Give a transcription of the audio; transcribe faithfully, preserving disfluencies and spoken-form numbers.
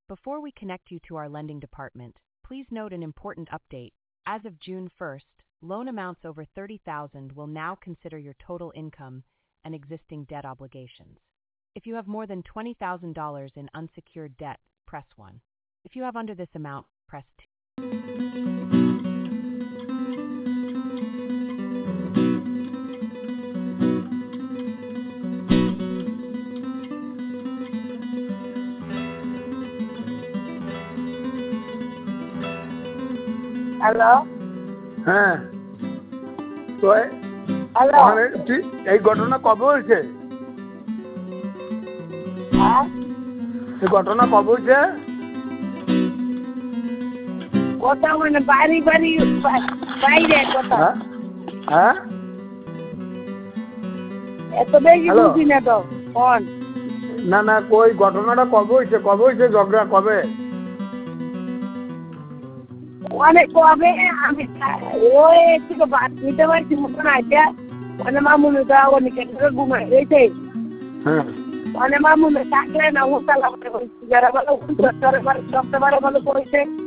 Before we connect you to our lending department, please note an important update. As of June first, loan amounts over thirty thousand dollars will now consider your total income and existing debt obligations. If you have more than twenty thousand dollars in unsecured debt, press one. If you have under this amount, press two. Hello হ্যাঁ তো hello ওখানে তুই এই ঘটনা কবে হয়েছে হ্যাঁ এই ঘটনা কবে হয়েছে কথা মানে বাড়ি বাড়ি বাইরে কথা হ্যাঁ হ্যাঁ এত বেশি হ্যালো। বুঝি না তো ফোন না না কই ঘটনাটা কবে হয়েছে কবে হয়েছে ঝগড়া কবে অনেক কবে আমি ওই একটু বাদ নিতে পারছি মতন আছে মানে মামুনিটা অনেক ঘুমাই রয়েছে হ্যাঁ মানে মামুনি থাকলে না উঠালাম যারা ভালো উঠতে পারে সবটা ভালো ভালো করেছে